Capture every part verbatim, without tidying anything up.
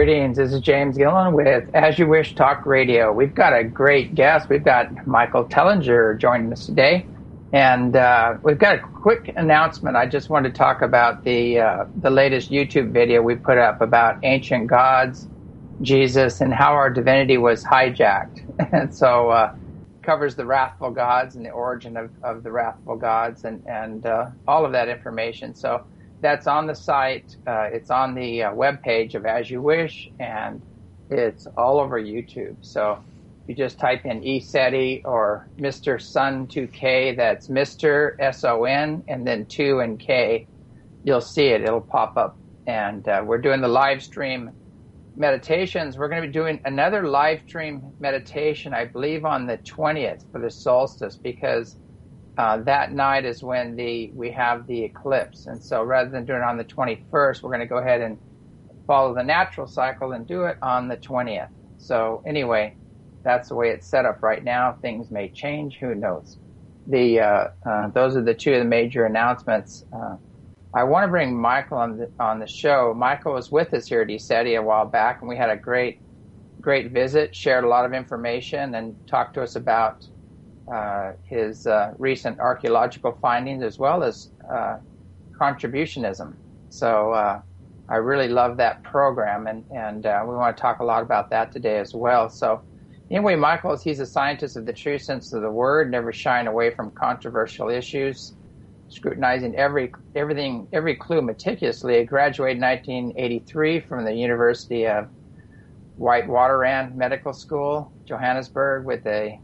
Greetings. This is James Gillen with As You Wish Talk Radio. We've got a great guest. We've got Michael Tellinger joining us today. And uh, we've got a quick announcement. I just wanted to talk about the uh, the latest YouTube video we put up about ancient gods, Jesus, and how our divinity was hijacked. And so uh covers the wrathful gods and the origin of, of the wrathful gods and, and uh, all of that information. So that's on the site. Uh, it's on the uh, webpage of As You Wish, and it's all over YouTube. So you just type in ESETI or Mister Sun two K, that's Mister S O N and then two and K. You'll see it. It'll pop up. And uh, we're doing the live stream meditations. We're going to be doing another live stream meditation, I believe, on the twentieth for the solstice, because uh, that night is when the we have the eclipse. And so rather than doing it on the twenty-first, we're going to go ahead and follow the natural cycle and do it on the twentieth. So anyway, that's the way it's set up right now. Things may change. Who knows? The uh, uh, those are the two of the major announcements. Uh, I want to bring Michael on the, on the show. Michael was with us here at ESETI a while back, and we had a great, great visit, shared a lot of information, and talked to us about uh, his uh, recent archaeological findings as well as uh, contributionism. So uh, I really love that program, and, and uh, we want to talk a lot about that today as well. So anyway, Michael, he's a scientist of the true sense of the word, never shying away from controversial issues, scrutinizing every everything every clue meticulously. He graduated in nineteen eighty-three from the University of Witwatersrand Medical School, Johannesburg, with a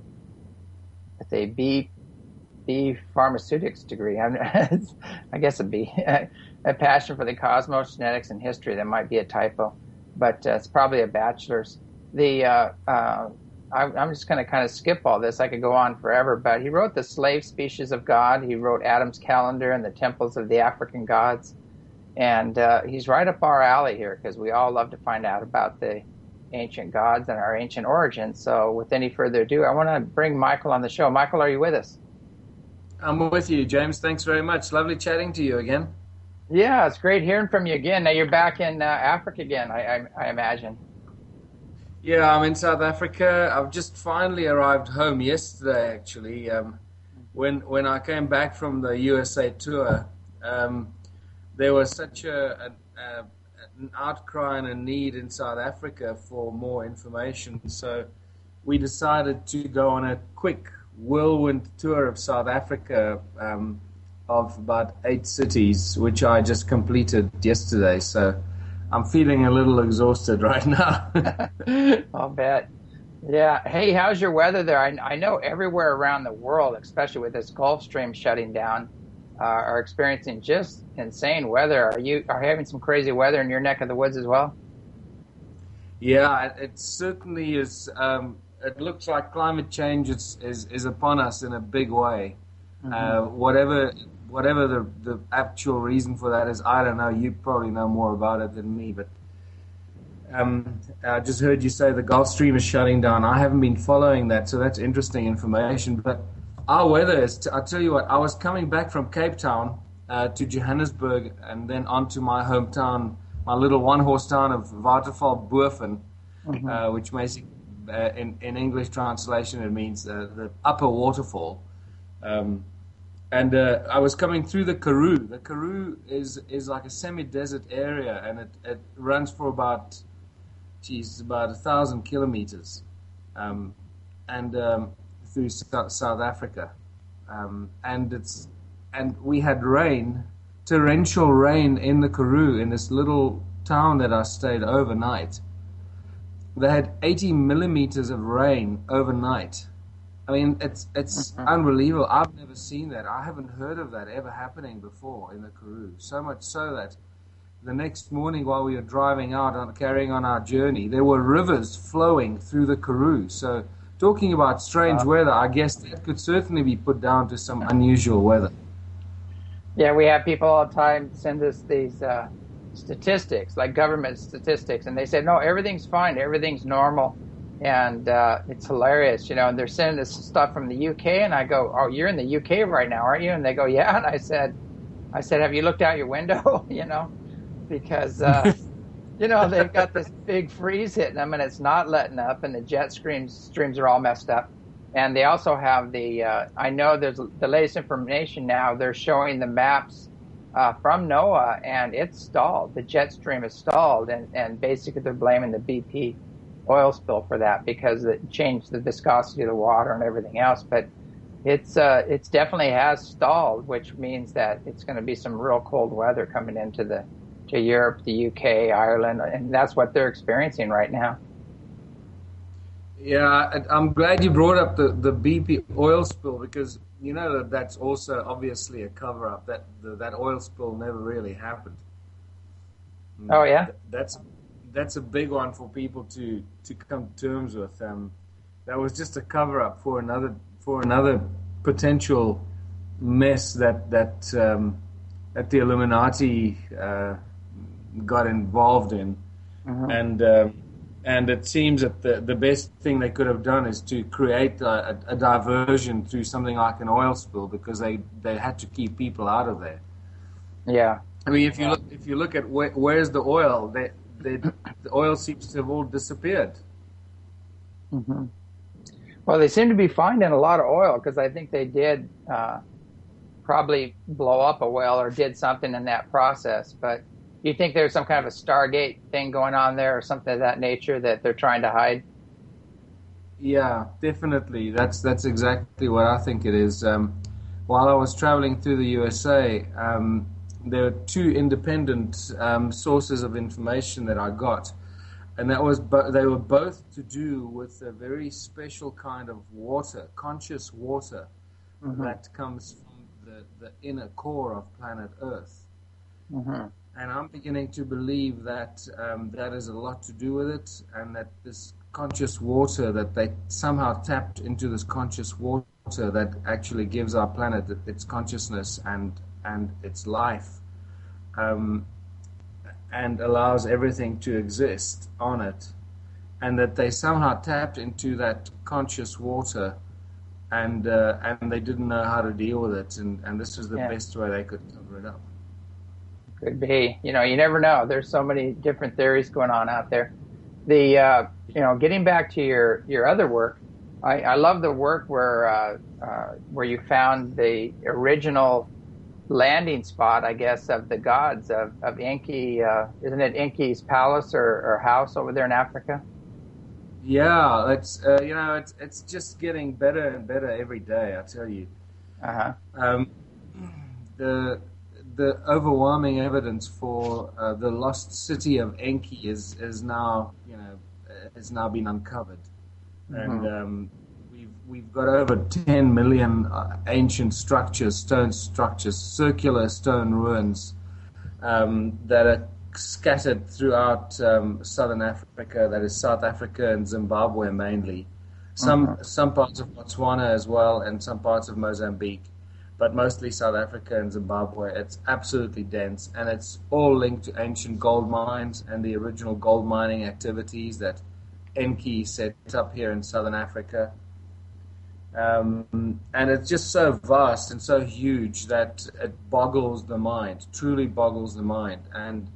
with a B B pharmaceutics degree. I guess a B. A passion for the cosmos, genetics, and history. That might be a typo, but uh, it's probably a bachelor's. The uh, uh, I, I'm just going to kind of skip all this. I could go on forever, but he wrote The Slave Species of God. He wrote Adam's Calendar and the Temples of the African Gods. And uh, he's right up our alley here, because we all love to find out about the ancient gods and our ancient origins. So with any further ado, I want to bring Michael on the show. Michael, are you with us? I'm with you, James. Thanks very much. Lovely chatting to you again. Yeah, it's great hearing from you again. Now you're back in uh, Africa again, I, I, I imagine. Yeah, I'm in South Africa. I've just finally arrived home yesterday, actually. Um, when when I came back from the U S A tour, um, there was such a, a, a an outcry and a need in South Africa for more information. So we decided to go on a quick whirlwind tour of South Africa um, of about eight cities, which I just completed yesterday. So I'm feeling a little exhausted right now. I'll bet. Yeah. Hey, how's your weather there? I, I know everywhere around the world, especially with this Gulf Stream shutting down, uh, are experiencing just insane weather. Are you are you having some crazy weather in your neck of the woods as well? Yeah, it, it certainly is. Um, it looks like climate change is, is, is upon us in a big way. Mm-hmm. Uh, whatever whatever the, the actual reason for that is, I don't know. You probably know more about it than me, but um, I just heard you say the Gulf Stream is shutting down. I haven't been following that, so that's interesting information. But our weather is, t- I'll tell you what, I was coming back from Cape Town uh, to Johannesburg and then on to my hometown, my little one-horse town of Waterval Boven, mm-hmm. uh, which makes, uh, in, in English translation, it means uh, the upper waterfall. Um, and uh, I was coming through the Karoo. The Karoo is is like a semi-desert area, and it, it runs for about, geez, about a thousand kilometers, um, and um, through South Africa, um, and it's and we had rain, torrential rain in the Karoo, in this little town that I stayed overnight. They had eighty millimeters of rain overnight. I mean, it's it's mm-hmm. unbelievable. I've never seen that. I haven't heard of that ever happening before in the Karoo. So much so that the next morning while we were driving out, on, carrying on our journey, there were rivers flowing through the Karoo. So talking about strange uh, weather, I guess that could certainly be put down to some unusual weather. Yeah, we have people all the time send us these uh, statistics, like government statistics, and they say, no, everything's fine, everything's normal. And uh, it's hilarious, you know, and they're sending us stuff from the U K, and I go, oh, you're in the U K right now, aren't you? And they go, yeah. And I said, I said, have you looked out your window, you know, because uh, You know, they've got this big freeze hitting them, and it's not letting up, and the jet streams streams are all messed up. And they also have the. Uh, I know there's the latest information now. They're showing the maps uh, from NOAA, and it's stalled. The jet stream is stalled, and and basically they're blaming the B P oil spill for that because it changed the viscosity of the water and everything else. But it's uh, it's definitely has stalled, which means that it's going to be some real cold weather coming into the. to Europe, the U K, Ireland, and that's what they're experiencing right now. Yeah, I'm glad you brought up the, the B P oil spill because you know that that's also obviously a cover-up. That the, that oil spill never really happened. Oh yeah, that's that's a big one for people to, to come to terms with. Um, that was just a cover-up for another for another potential mess that that um, that the Illuminati. Uh, got involved in, uh-huh. and uh, and it seems that the, the best thing they could have done is to create a, a diversion through something like an oil spill because they, they had to keep people out of there. Yeah, I mean if you look if you look at where, where's the oil, they, they, the oil seems to have all disappeared. Mm-hmm. Well, they seem to be finding a lot of oil because I think they did uh, probably blow up a well or did something in that process, but. Do you think there's some kind of a Stargate thing going on there or something of that nature that they're trying to hide? Yeah, definitely. That's that's exactly what I think it is. Um, while I was traveling through the U S A, um, there were two independent um, sources of information that I got. And that was bo- they were both to do with a very special kind of water, conscious water, mm-hmm. that comes from the, the inner core of planet Earth. Mm-hmm. And I'm beginning to believe that um, that has a lot to do with it, and that this conscious water, that they somehow tapped into this conscious water that actually gives our planet its consciousness and and its life, um, and allows everything to exist on it, and that they somehow tapped into that conscious water, and uh, and they didn't know how to deal with it, and, and this was the yeah. best way they could cover it up. Could be. You know, you never know. There's so many different theories going on out there. The, uh, you know, getting back to your, your other work, I, I love the work where uh, uh, where you found the original landing spot, I guess, of the gods of, of Enki. Uh, isn't it Enki's palace or, or house over there in Africa? Yeah, it's uh, you know, it's it's just getting better and better every day. I tell you. Uh huh. Um, the The overwhelming evidence for uh, the lost city of Enki is, is now, you know, has now been uncovered, mm-hmm. and um, we've we've got over ten million uh, ancient structures, stone structures, circular stone ruins um, that are scattered throughout um, southern Africa. That is South Africa and Zimbabwe mainly, some mm-hmm. some parts of Botswana as well, and some parts of Mozambique. But mostly South Africa and Zimbabwe. It's absolutely dense, and it's all linked to ancient gold mines and the original gold mining activities that Enki set up here in Southern Africa. Um, and it's just so vast and so huge that it boggles the mind, truly boggles the mind. And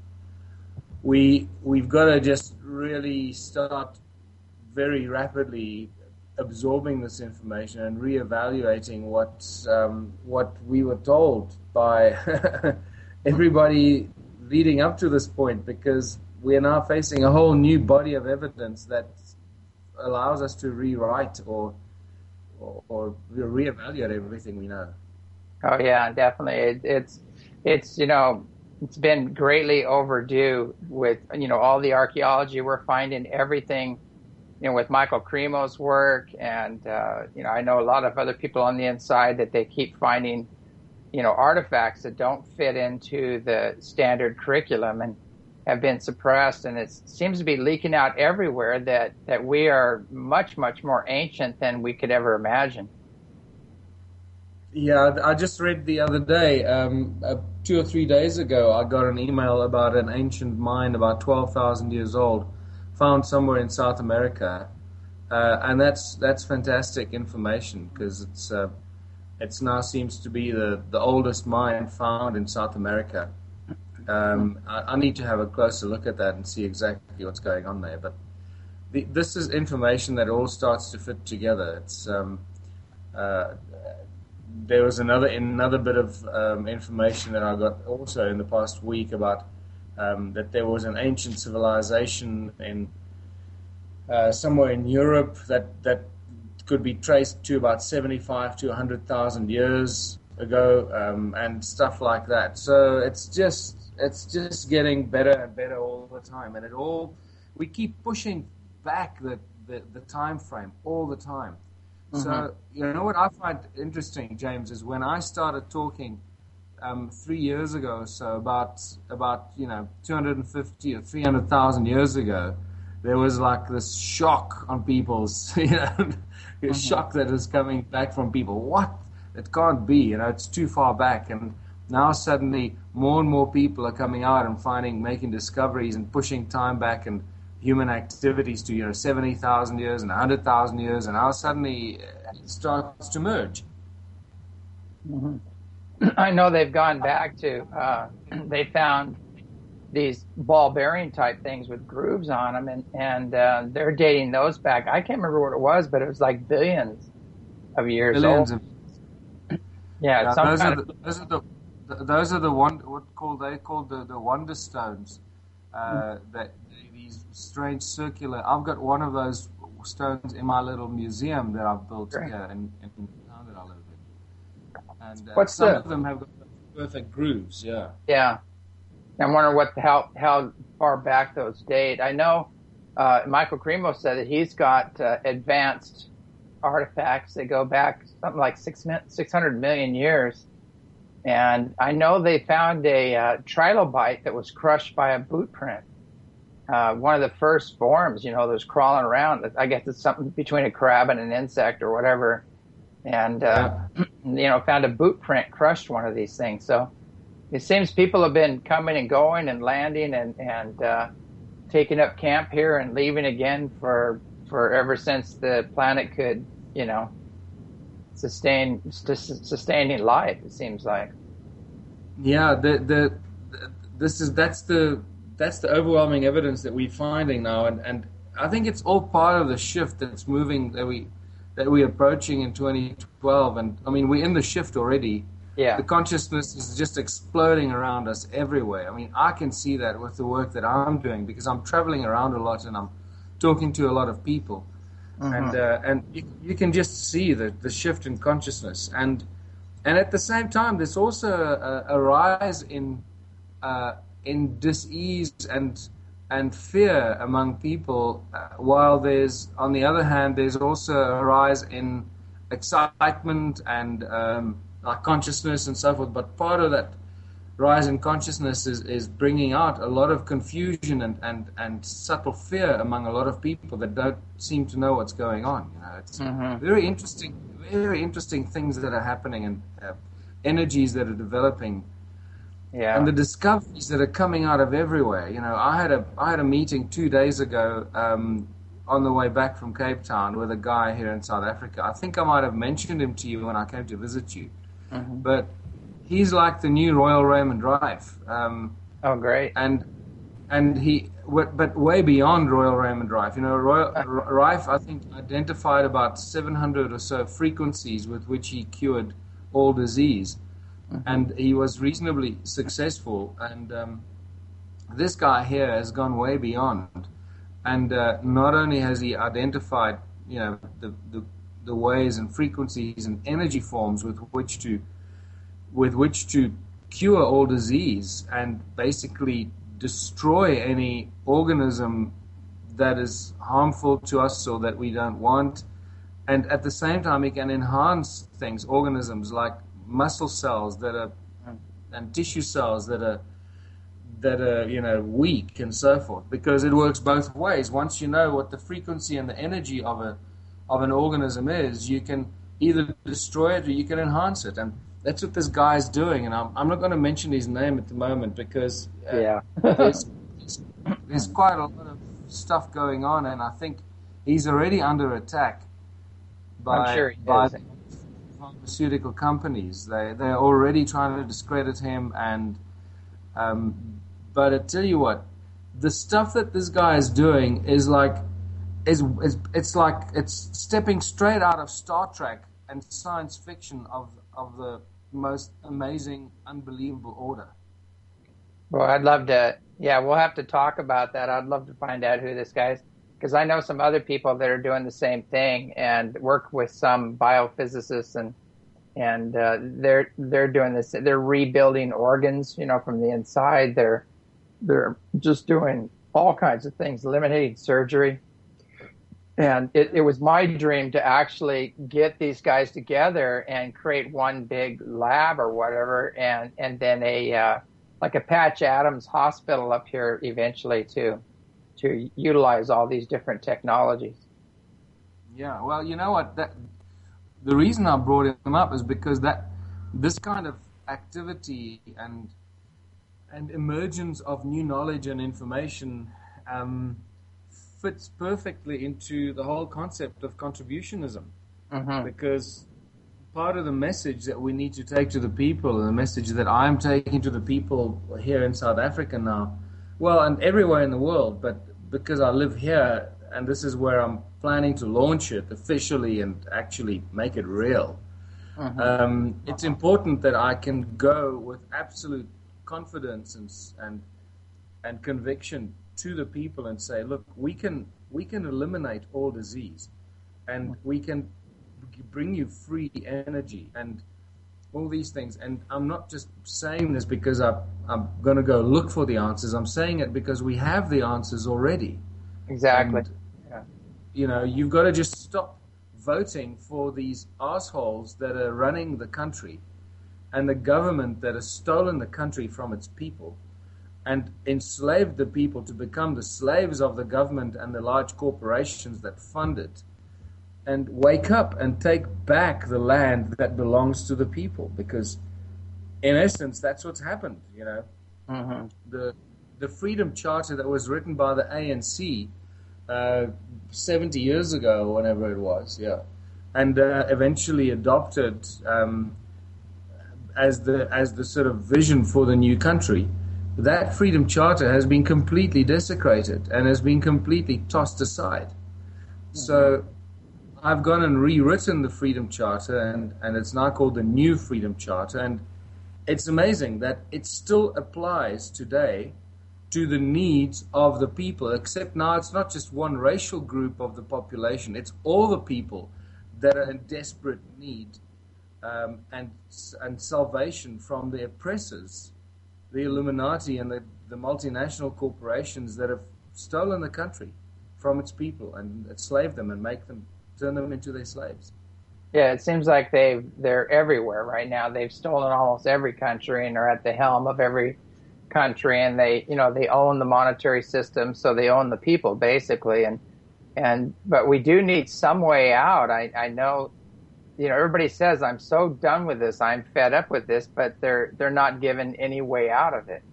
we, we've got to just really start very rapidly absorbing this information and reevaluating what um, what we were told by everybody leading up to this point, because we are now facing a whole new body of evidence that allows us to rewrite or or, or reevaluate everything we know. Oh yeah, definitely. It, it's it's you know it's been greatly overdue with you know all the archaeology we're finding, everything. You know, with Michael Cremo's work, and uh, you know, I know a lot of other people on the inside that they keep finding, you know, artifacts that don't fit into the standard curriculum and have been suppressed, and it seems to be leaking out everywhere that that we are much, much more ancient than we could ever imagine. Yeah, I just read the other day, um, uh, two or three days ago, I got an email about an ancient mine about twelve thousand years old, found somewhere in South America, uh, and that's that's fantastic information because it's uh, it's now seems to be the, the oldest mine found in South America, Um, I, I need to have a closer look at that and see exactly what's going on there. But the, this is information that all starts to fit together. It's um, uh, there was another another bit of um, information that I got also in the past week about um, that there was an ancient civilization in uh, somewhere in Europe that that could be traced to about seventy-five to one hundred thousand years ago, um, and stuff like that. So it's just it's just getting better and better all the time, and it all we keep pushing back the the, the time frame all the time. Mm-hmm. So you know what I find interesting, James, is when I started talking um, three years ago or so about about you know two hundred fifty or three hundred thousand years ago, there was like this shock on people's you know mm-hmm. shock that is coming back from people. What? It can't be, you know, it's too far back. And now suddenly more and more people are coming out and finding, making discoveries and pushing time back and human activities to, you know, seventy thousand years and one hundred thousand years. And now suddenly it starts to merge. Mm-hmm. I know they've gone back to, uh, they found these ball bearing type things with grooves on them, and, and uh, they're dating those back. I can't remember what it was, but it was like billions of years billions old. Of Yeah, yeah, some those, kind are the, those are the those are the one what called they called the, the wonder stones. Uh, mm-hmm. That these strange circular. I've got one of those stones in my little museum that I've built Great. here in, in the town that I live in. And uh, What's some the, of them have got perfect grooves. Yeah. Yeah. I'm wondering what the, how how far back those date. I know uh, Michael Cremo said that he's got uh, advanced artifacts that go back something like six six hundred million years, and I know they found a uh, trilobite that was crushed by a boot print. Uh, one of the first forms, you know, that was crawling around. I guess it's something between a crab and an insect or whatever, and uh, yeah. you know, found a boot print crushed one of these things. So it seems people have been coming and going and landing and and uh, taking up camp here and leaving again for. for ever since the planet could, you know, sustain sustaining life. It seems like. Yeah, the the this is that's the that's the overwhelming evidence that we're finding now, and, and I think it's all part of the shift that's moving that we that we're approaching in twenty twelve. And I mean, we're in the shift already. Yeah. The consciousness is just exploding around us everywhere. I mean, I can see that with the work that I'm doing because I'm traveling around a lot and I'm talking to a lot of people, mm-hmm. and uh, and you, you can just see the, the shift in consciousness, and and at the same time, there's also a, a rise in uh, in dis-ease and and fear among people, uh, while there's on the other hand, there's also a rise in excitement and um, like consciousness and so forth. But part of that rise in consciousness is, is bringing out a lot of confusion and, and, and subtle fear among a lot of people that don't seem to know what's going on. You know, it's mm-hmm. very interesting, very interesting things that are happening and uh, energies that are developing, yeah. and the discoveries that are coming out of everywhere. You know, I had a I had a meeting two days ago um, on the way back from Cape Town with a guy here in South Africa. I think I might have mentioned him to you when I came to visit you, mm-hmm. but. He's like the new Royal Raymond Rife. Um, oh, great! And and he, but way beyond Royal Raymond Rife. You know, Royal Rife, I think, identified about seven hundred or so frequencies with which he cured all disease, mm-hmm. and he was reasonably successful. And um, this guy here has gone way beyond, and uh, not only has he identified, you know, the, the the ways and frequencies and energy forms with which to with which to cure all disease and basically destroy any organism that is harmful to us or that we don't want. And at the same time, it can enhance things, organisms like muscle cells that are, and tissue cells that are, that are, you know, weak and so forth, because it works both ways. Once you know what the frequency and the energy of a, of an organism is, you can either destroy it or you can enhance it. And that's what this guy is doing, and I'm, I'm not going to mention his name at the moment because uh, yeah. there's, there's, there's quite a lot of stuff going on, and I think he's already under attack by, sure by pharmaceutical companies. They, they're already trying to discredit him, and Um, but I tell you what, the stuff that this guy is doing is like, is, is it's like it's stepping straight out of Star Trek and science fiction of of the most amazing, unbelievable order. Well, I'd love to. Yeah, we'll have to talk about that. I'd love to find out who this guy is, because I know some other people that are doing the same thing and work with some biophysicists, and and uh, they're they're doing this. They're rebuilding organs, you know, from the inside. They're they're just doing all kinds of things, eliminating surgery. And it, it was my dream to actually get these guys together and create one big lab or whatever, and and then a uh, like a Patch Adams hospital up here eventually to to utilize all these different technologies. Yeah, well, you know what? That the reason I brought him up is because that this kind of activity and and emergence of new knowledge and information um, fits perfectly into the whole concept of contributionism. Mm-hmm. Because part of the message that we need to take to the people, and the message that I'm taking to the people here in South Africa now, well, and everywhere in the world, but because I live here, and this is where I'm planning to launch it officially and actually make it real, mm-hmm. um, it's important that I can go with absolute confidence and and and conviction to the people and say, look, we can we can eliminate all disease, and we can bring you free energy and all these things. And I'm not just saying this because I, I'm going to go look for the answers. I'm saying it because we have the answers already. Exactly. And, yeah. You know, you've got to just stop voting for these assholes that are running the country and the government that has stolen the country from its people and enslaved the people to become the slaves of the government and the large corporations that fund it, and wake up and take back the land that belongs to the people, because in essence that's what's happened. You know, mm-hmm. the the Freedom Charter that was written by the A N C uh, seventy years ago, or whenever it was, yeah, and uh, eventually adopted um, as the as the sort of vision for the new country. That Freedom Charter has been completely desecrated and has been completely tossed aside. Mm-hmm. So I've gone and rewritten the Freedom Charter, and, and it's now called the New Freedom Charter. And it's amazing that it still applies today to the needs of the people, except now it's not just one racial group of the population. It's all the people that are in desperate need um, and, and salvation from the oppressors, the Illuminati and the, the multinational corporations that have stolen the country from its people and enslaved them and make them turn them into their slaves. Yeah, it seems like they've they're everywhere right now. They've stolen almost every country and are at the helm of every country, and they you know they own the monetary system, so they own the people basically. And and but we do need some way out. I I know. You know, everybody says, I'm so done with this, I'm fed up with this, but they're they're not given any way out of it.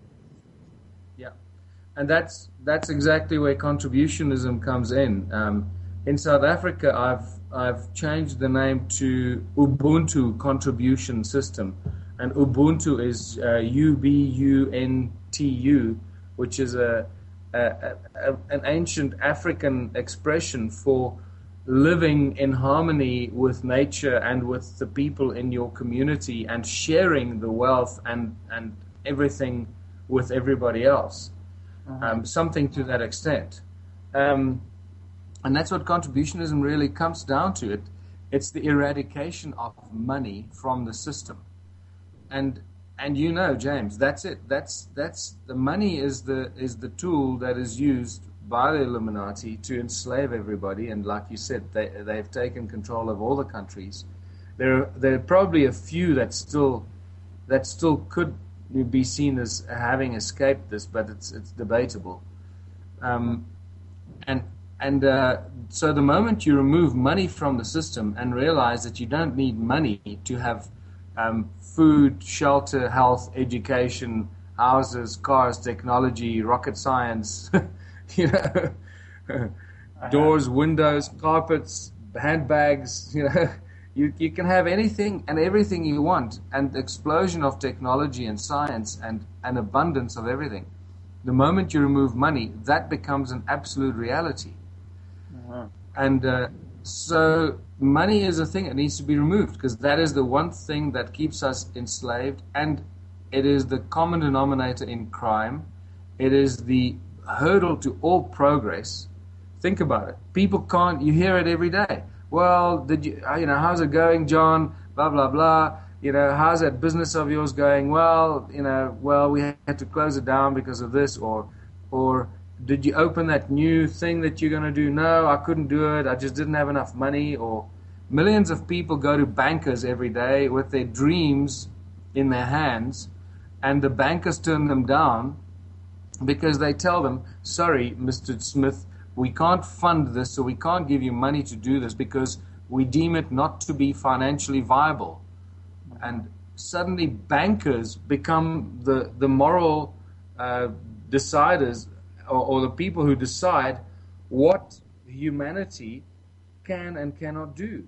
Yeah, and that's that's exactly where contributionism comes in. Um, in South Africa, I've I've changed the name to Ubuntu Contribution System, and Ubuntu is uh, U B U N T U, which is a, a, a an ancient African expression for living in harmony with nature and with the people in your community and sharing the wealth and, and everything with everybody else. Mm-hmm. Um, something to that extent. Um, and that's what contributionism really comes down to. It, it's the eradication of money from the system. And and you know, James, that's it. That's that's the money is the is the tool that is used by the Illuminati to enslave everybody, and like you said, they they've taken control of all the countries. There there are probably a few that still that still could be seen as having escaped this, but it's it's debatable. Um, and and uh, so the moment you remove money from the system and realize that you don't need money to have um, food, shelter, health, education, houses, cars, technology, rocket science. You know, doors, windows, carpets, handbags, you know, You, you can have anything and everything you want, and the explosion of technology and science and an abundance of everything. The moment you remove money, that becomes an absolute reality. Uh-huh. And uh, so money is a thing that needs to be removed, because that is the one thing that keeps us enslaved, and it is the common denominator in crime. It is the hurdle to all progress. Think about it. People can't, you hear it every day. Well, did you, you know, how's it going, John? Blah, blah, blah. You know, how's that business of yours going? Well, you know, well, we had to close it down because of this. Or, or did you open that new thing that you're going to do? No, I couldn't do it. I just didn't have enough money. Or millions of people go to bankers every day with their dreams in their hands, and the bankers turn them down because they tell them, sorry, Mister Smith, we can't fund this, so we can't give you money to do this because we deem it not to be financially viable. And suddenly bankers become the, the moral uh, deciders, or, or the people who decide what humanity can and cannot do.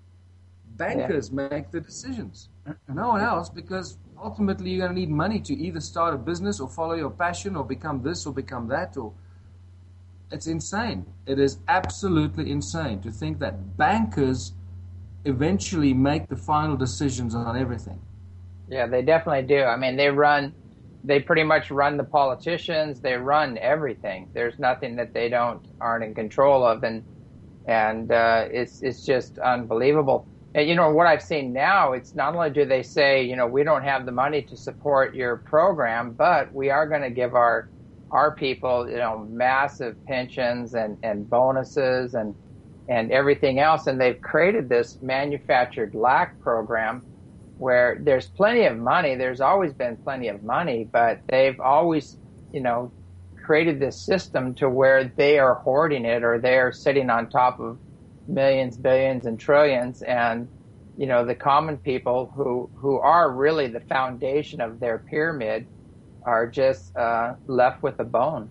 Bankers yeah. make the decisions. No one else, because ultimately you're going to need money to either start a business or follow your passion or become this or become that. Or it's insane. It is absolutely insane to think that bankers eventually make the final decisions on everything. Yeah, they definitely do. I mean, they run, they pretty much run the politicians. They run everything. There's nothing that they don't aren't in control of, and and uh, it's it's just unbelievable. And, you know, what I've seen now, it's not only do they say, you know, we don't have the money to support your program, but we are going to give our our people, you know, massive pensions and, and bonuses and and everything else. And they've created this manufactured lack program where there's plenty of money. There's always been plenty of money, but they've always, you know, created this system to where they are hoarding it, or they're sitting on top of millions, billions, and trillions. And, you know, the common people who, who are really the foundation of their pyramid are just uh, left with a bone.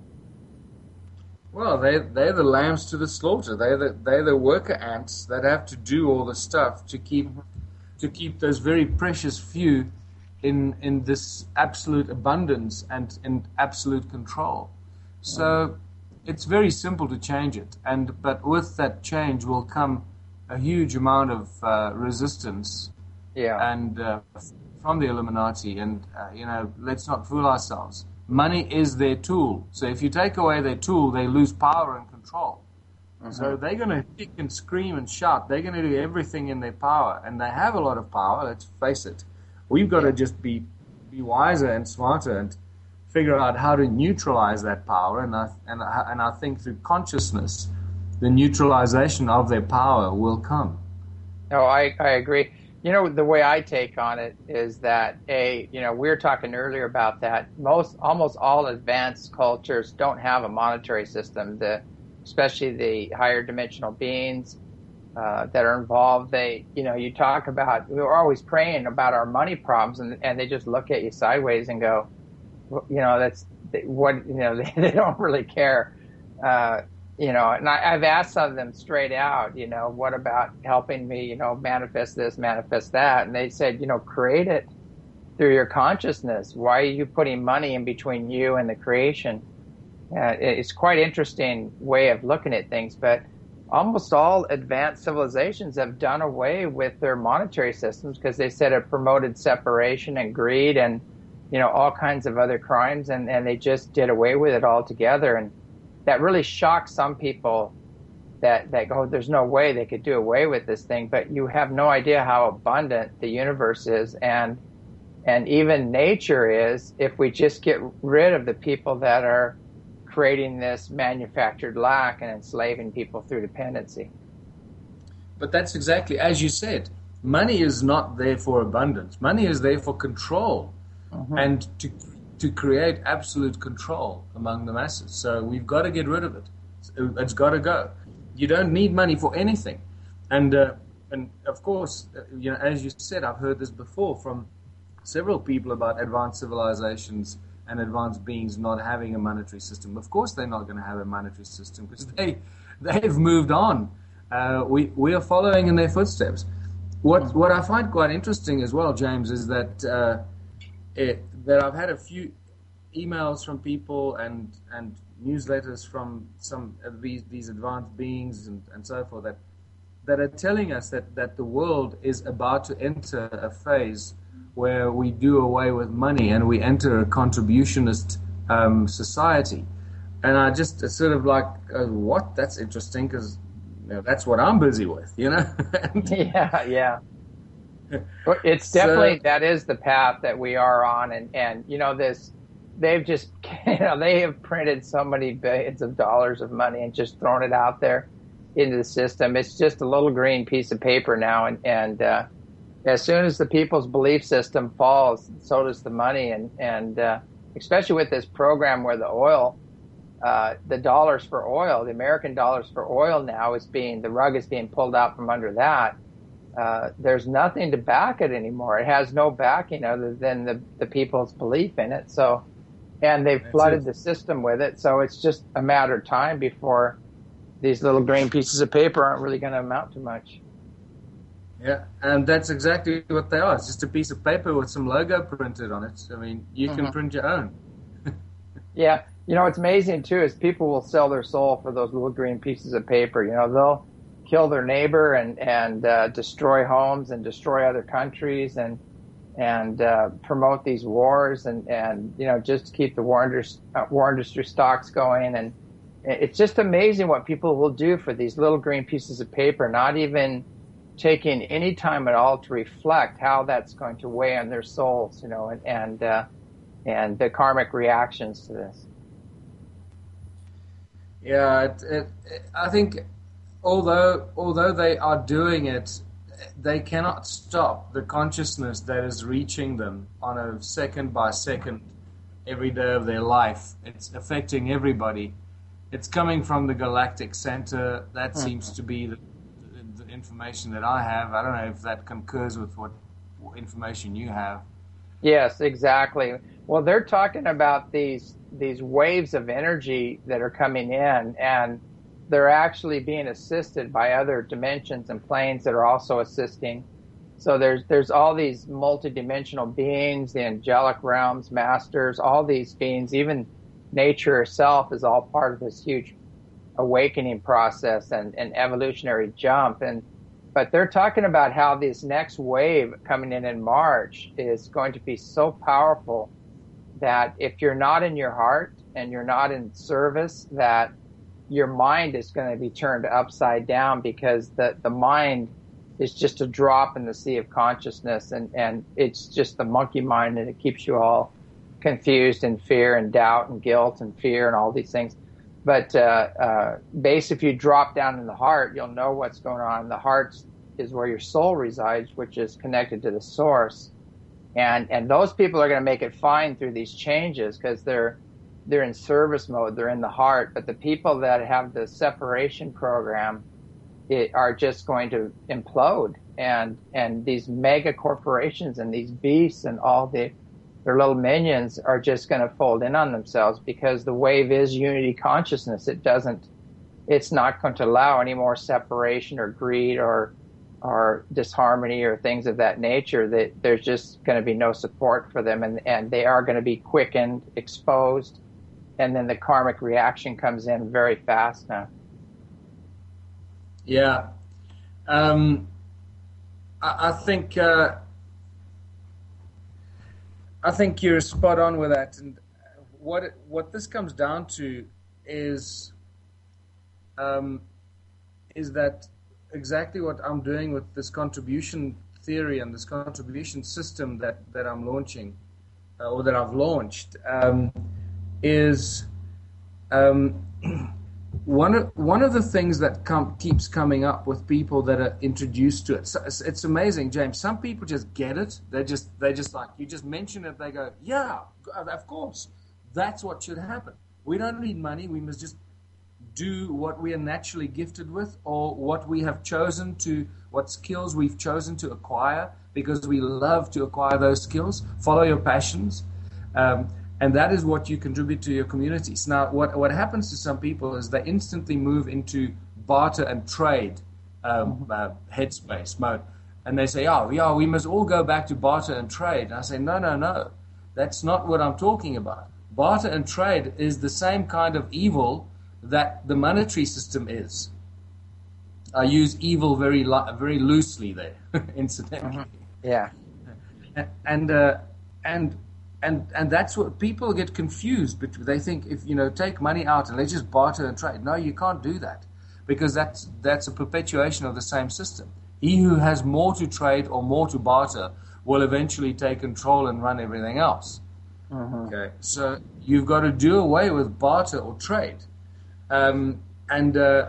Well, they, they're the lambs to the slaughter. They're the, they're the worker ants that have to do all the stuff to keep to keep those very precious few in in this absolute abundance and in absolute control. So it's very simple to change it, and but with that change will come a huge amount of uh, resistance. Yeah. And uh, from the Illuminati, and uh, you know, let's not fool ourselves. Money is their tool. So if you take away their tool, they lose power and control. Mm-hmm. So they're going to kick and scream and shout. They're going to do everything in their power, and they have a lot of power. Let's face it. We've got yeah. to just be be wiser and smarter and figure out how to neutralize that power. And I and I, and I think through consciousness, the neutralization of their power will come. Oh, I I agree. You know, the way I take on it is that, a, you know, we were talking earlier about that. Most, almost all advanced cultures don't have a monetary system. The, especially the higher dimensional beings uh, that are involved. They, you know, you talk about, we were always praying about our money problems, and, and they just look at you sideways and go, you know, that's what, you know, they, they don't really care. Uh, You know, and I, I've asked some of them straight out, you know, what about helping me, you know, manifest this, manifest that? And they said, you know, create it through your consciousness. Why are you putting money in between you and the creation? Uh, it's quite interesting way of looking at things, but almost all advanced civilizations have done away with their monetary systems because they said it promoted separation and greed and, you know, all kinds of other crimes, and, and they just did away with it altogether. And that really shocks some people that, that go, there's no way they could do away with this thing, but you have no idea how abundant the universe is, and and even nature is, if we just get rid of the people that are creating this manufactured lack and enslaving people through dependency. But that's exactly, as you said, money is not there for abundance. Money is there for control, mm-hmm. and to to create absolute control among the masses. So we've got to get rid of it. It's got to go. You don't need money for anything. And uh, and of course, uh, you know, as you said, I've heard this before from several people about advanced civilizations and advanced beings not having a monetary system. Of course, they're not going to have a monetary system because they they've moved on. Uh, we we are following in their footsteps. what what I find quite interesting as well, James, is that uh, it, that I've had a few emails from people and and newsletters from some of these these advanced beings and, and so forth that that are telling us that, that the world is about to enter a phase where we do away with money and we enter a contributionist um, society. And I just it's sort of like, uh, what? That's interesting because you know, that's what I'm busy with, you know? yeah, yeah. It's definitely, so, that is the path that we are on. And, and, you know, this, they've just, you know, they have printed so many billions of dollars of money and just thrown it out there into the system. It's just a little green piece of paper now. And, and uh, as soon as the people's belief system falls, so does the money. And, and uh, especially with this program where the oil, uh, the dollars for oil, the American dollars for oil now is being, the rug is being pulled out from under that. Uh, there's nothing to back it anymore. It has no backing other than the, the people's belief in it. So, and they've That's flooded it. the system with it. So it's just a matter of time before these little green pieces of paper aren't really going to amount to much. Yeah, and that's exactly what they are. It's just a piece of paper with some logo printed on it. I mean, you mm-hmm. can print your own. Yeah. You know, what's amazing, too, is people will sell their soul for those little green pieces of paper. You know, they'll kill their neighbor and, and uh, destroy homes and destroy other countries and and uh, promote these wars and, and, you know, just to keep the war, industry, uh, war industry stocks going. And it's just amazing what people will do for these little green pieces of paper, not even taking any time at all to reflect how that's going to weigh on their souls, you know, and and, uh, and the karmic reactions to this. Yeah, it, it, it, I think although although they are doing it, they cannot stop the consciousness that is reaching them on a second by second every day of their life. It's affecting everybody. It's coming from the galactic center. That mm-hmm. seems to be the, the, the information that I have. I don't know if that concurs with what, what information you have. Yes, exactly. Well, they're talking about these these waves of energy that are coming in, and they're actually being assisted by other dimensions and planes that are also assisting. So there's there's all these multidimensional beings, the angelic realms, masters, all these beings, even nature herself is all part of this huge awakening process and, and evolutionary jump. And but they're talking about how this next wave coming in in March is going to be so powerful that if you're not in your heart and you're not in service, that your mind is going to be turned upside down, because the, the mind is just a drop in the sea of consciousness, and, and it's just the monkey mind, and it keeps you all confused in fear and doubt and guilt and fear and all these things. But uh, uh, base, if you drop down in the heart, you'll know what's going on. The heart is where your soul resides, which is connected to the source. And and those people are going to make it fine through these changes because they're they're in service mode, they're in the heart. But the people that have the separation program it, are just going to implode. And and these mega corporations and these beasts and all the their little minions are just going to fold in on themselves, because the wave is unity consciousness. It doesn't, it's not going to allow any more separation or greed or or disharmony or things of that nature. That there's just going to be no support for them, and, and they are going to be quickened, exposed, and then the karmic reaction comes in very fast now. Yeah. Um, I, I think uh, I think you're spot on with that. And what it, what this comes down to is um, is that exactly what I'm doing with this contribution theory and this contribution system that, that I'm launching, uh, or that I've launched, um, is um, one of one of the things that com- keeps coming up with people that are introduced to it. So it's, it's amazing, James. Some people just get it. They just they just like, you just mention it, they go, yeah, of course, that's what should happen. We don't need money. We must just do what we are naturally gifted with, or what we have chosen to, what skills we've chosen to acquire, because we love to acquire those skills. Follow your passions. Um, and that is what you contribute to your communities. Now, what, what happens to some people is they instantly move into barter and trade um, uh, headspace mode. And they say, oh, yeah, we must all go back to barter and trade. And I say, no, no, no. That's not what I'm talking about. Barter and trade is the same kind of evil that the monetary system is. I use evil very very loosely there, incidentally. Mm-hmm. Yeah. And uh, and and and that's what people get confused. But they think if you know take money out and let's just barter and trade. No, you can't do that because that's that's a perpetuation of the same system. He who has more to trade or more to barter will eventually take control and run everything else. Mm-hmm. Okay, so you've got to do away with barter or trade, um, and. Uh,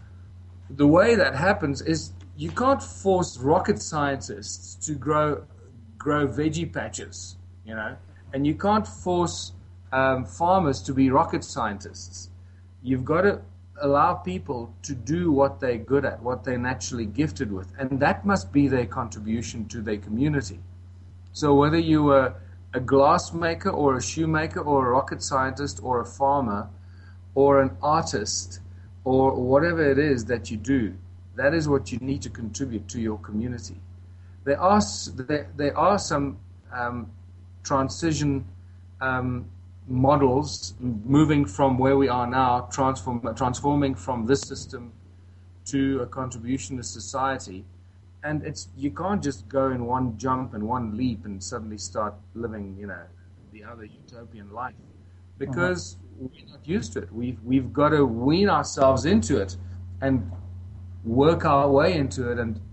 The way that happens is you can't force rocket scientists to grow grow veggie patches, you know, and you can't force um, farmers to be rocket scientists. You've got to allow people to do what they're good at, what they're naturally gifted with, and that must be their contribution to their community. So whether you are a glass maker or a shoemaker or a rocket scientist or a farmer or an artist, or whatever it is that you do, that is what you need to contribute to your community. There are there, there are some um, transition um, models moving from where we are now, transform, transforming from this system to a contribution to society, and it's you can't just go in one jump and one leap and suddenly start living, you know, the other utopian life, because. Uh-huh. We're not used to it. We've we've got to wean ourselves into it and work our way into it and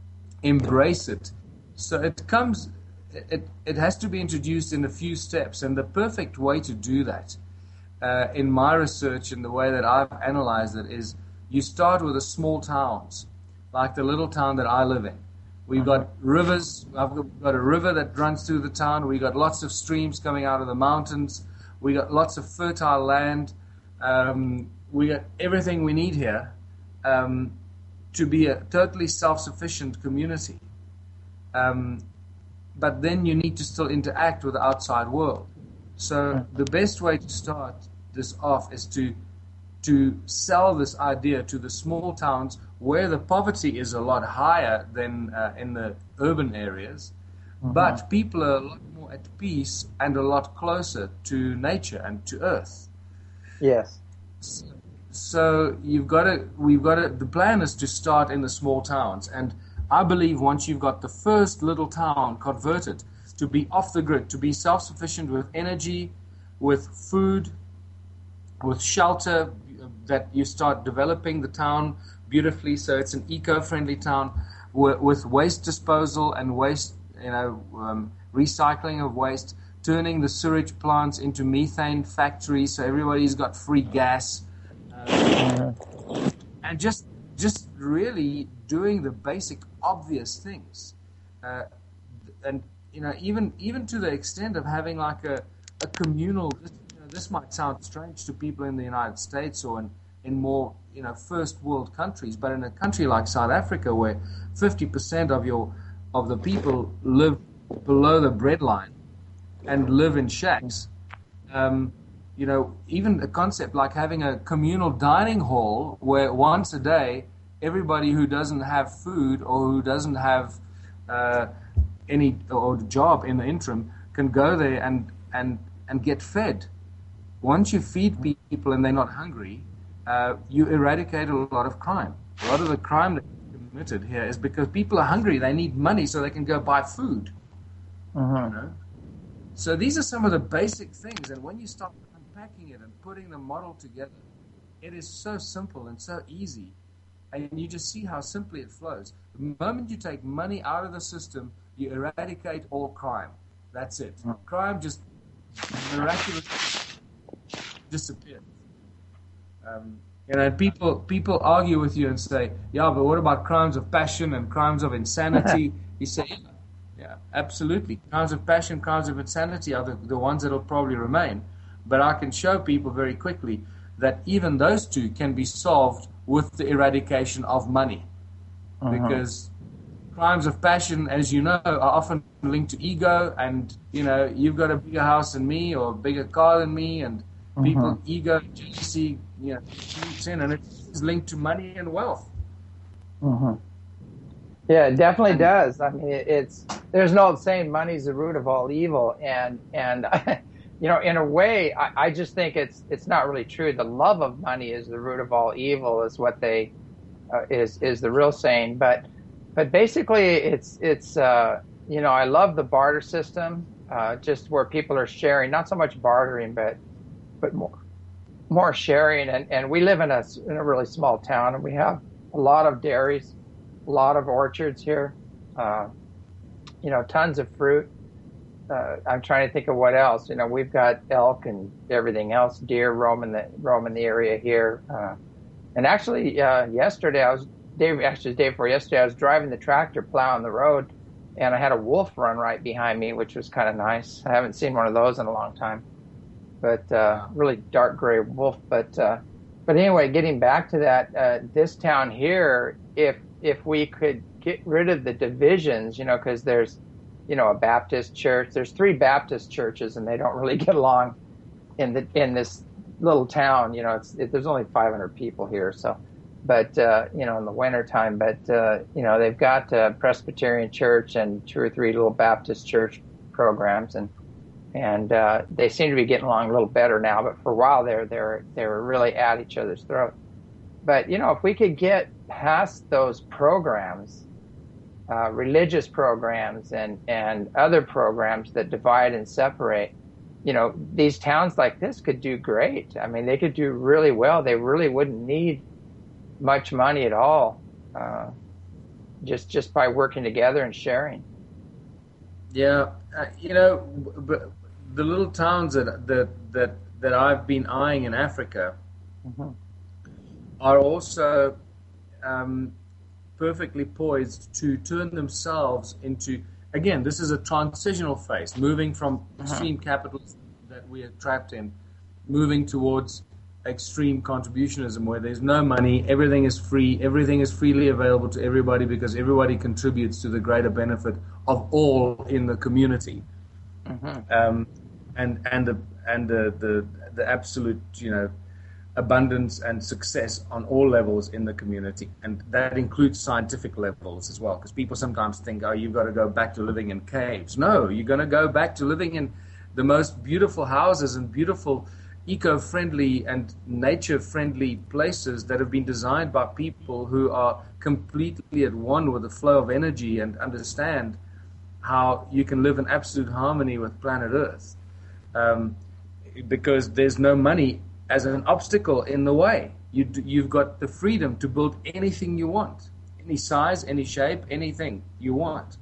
embrace it. So it comes, it it has to be introduced in a few steps. And the perfect way to do that, uh, in my research and the way that I've analyzed it, is you start with the small towns, like the little town that I live in. We've got rivers. I've got a river that runs through the town. We've got lots of streams coming out of the mountains. We got lots of fertile land. Um, we got everything we need here um, to be a totally self-sufficient community. Um, but then you need to still interact with the outside world. So the best way to start this off is to to sell this idea to the small towns where the poverty is a lot higher than uh, in the urban areas, mm-hmm. but people are a lot more at peace and a lot closer to nature and to earth. Yes. So, so you've got to, we've got to, the plan is to start in the small towns, and I believe once you've got the first little town converted to be off the grid, to be self-sufficient with energy, with food, with shelter, that you start developing the town beautifully so it's an eco-friendly town with waste disposal and waste, you know, um, recycling of waste, turning the sewage plants into methane factories so everybody's got free gas, uh, and just just really doing the basic obvious things, uh, and you know even even to the extent of having like a, a communal. You know, this might sound strange to people in the United States or in in more you know first world countries, but in a country like South Africa where fifty percent of your of the people live below the breadline and live in shacks, um, you know, even a concept like having a communal dining hall where once a day everybody who doesn't have food or who doesn't have uh, any or job in the interim can go there and, and, and get fed. Once you feed people and they're not hungry, uh, you eradicate a lot of crime. A lot of the crime that's committed here is because people are hungry. They need money so they can go buy food. Uh-huh. You know? So these are some of the basic things, and when you start unpacking it and putting the model together, it is so simple and so easy, and you just see how simply it flows. The moment you take money out of the system, you eradicate all crime. That's it. Uh-huh. Crime just miraculously disappears. Um, you know, people people argue with you and say, yeah, but what about crimes of passion and crimes of insanity? You say, yeah. Yeah, absolutely. Crimes of passion, crimes of insanity are the, the ones that will probably remain. But I can show people very quickly that even those two can be solved with the eradication of money. Uh-huh. Because crimes of passion, as you know, are often linked to ego, and, you know, you've got a bigger house than me or a bigger car than me, and uh-huh. people, ego, jealousy, you know, and it's linked to money and wealth. Uh-huh. Yeah, it definitely And does. I mean, it, it's there's an old saying, "Money's the root of all evil," and and you know, in a way, I, I just think it's it's not really true. The love of money is the root of all evil, is what they uh, is is the real saying. But but basically, it's it's uh, you know, I love the barter system, uh, just where people are sharing, not so much bartering, but but more more sharing. And and we live in a in a really small town, and we have a lot of dairies, a lot of orchards here, uh, you know, tons of fruit. Uh, I'm trying to think of what else. You know, we've got elk and everything else, deer roaming the roaming the area here. Uh, and actually, uh, yesterday I was day actually the day before yesterday I was driving the tractor plowing the road, and I had a wolf run right behind me, which was kind of nice. I haven't seen one of those in a long time, but uh, really dark gray wolf. But uh, but anyway, getting back to that, uh, this town here, if if we could get rid of the divisions, you know, because there's, you know, a Baptist church. There's three Baptist churches, and they don't really get along in the in this little town. You know, it's it, there's only five hundred people here, so. But uh, you know, in the wintertime, but uh, you know, they've got a Presbyterian church and two or three little Baptist church programs, and and uh, they seem to be getting along a little better now. But for a while, they're they're they were really at each other's throat. But you know, if we could get past those programs, uh, religious programs and and other programs that divide and separate, you know, these towns like this could do great. I mean, they could do really well. They really wouldn't need much money at all, uh, just just by working together and sharing. Yeah, uh, you know, but the little towns that that that that I've been eyeing in Africa mm-hmm. are also um, perfectly poised to turn themselves into. Again, this is a transitional phase, moving from mm-hmm. extreme capitalism that we are trapped in, moving towards extreme contributionism, where there's no money, everything is free, everything is freely available to everybody because everybody contributes to the greater benefit of all in the community, mm-hmm. um, and and the and the, the the absolute, you know, abundance and success on all levels in the community, and that includes scientific levels as well. Because people sometimes think, oh, you've got to go back to living in caves. No, you're going to go back to living in the most beautiful houses and beautiful eco-friendly and nature-friendly places that have been designed by people who are completely at one with the flow of energy and understand how you can live in absolute harmony with planet Earth, um, because there's no money as an obstacle in the way. You, you've got the freedom to build anything you want, any size, any shape, anything you want.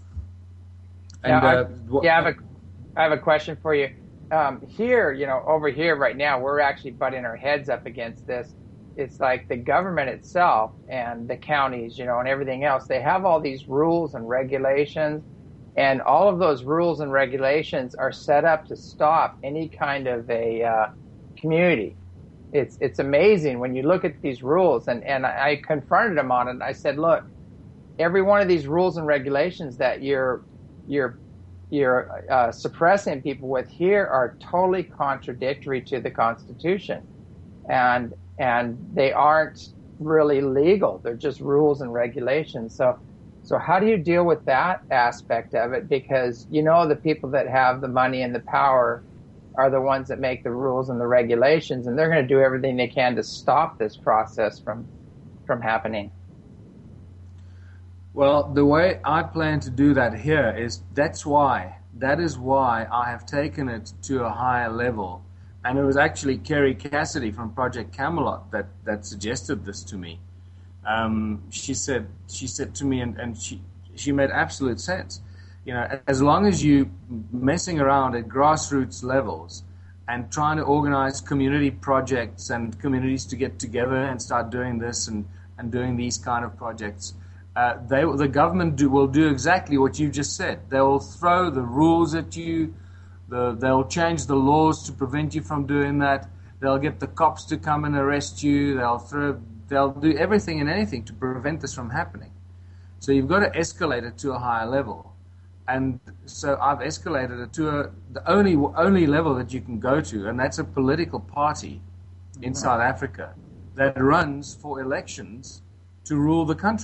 And, yeah, I, uh, what, yeah, I have a, I have a question for you. Um, here, you know, over here right now, we're actually butting our heads up against this. It's like the government itself and the counties, you know, and everything else, they have all these rules and regulations, and all of those rules and regulations are set up to stop any kind of a uh, community. It's it's amazing when you look at these rules, and, and I confronted them on it, and I said, look, every one of these rules and regulations that you're you're you're uh, suppressing people with here are totally contradictory to the Constitution, and and they aren't really legal. They're just rules and regulations. So so how do you deal with that aspect of it? Because you know the people that have the money and the power are the ones that make the rules and the regulations, and they're going to do everything they can to stop this process from from happening. Well, the way I plan to do that here is that's why, that is why I have taken it to a higher level. And it was actually Kerry Cassidy from Project Camelot that, that suggested this to me. Um, she said she said to me, and, and she she made absolute sense. You know, as long as you messing around at grassroots levels and trying to organize community projects and communities to get together and start doing this and, and doing these kind of projects, Uh, they, the government do, will do exactly what you just said. They will throw the rules at you. The, they'll change the laws to prevent you from doing that. They'll get the cops to come and arrest you. They'll throw. They'll do everything and anything to prevent this from happening. So you've got to escalate it to a higher level. And so I've escalated it to a, the only only level that you can go to, and that's a political party in South Africa that runs for elections to rule the country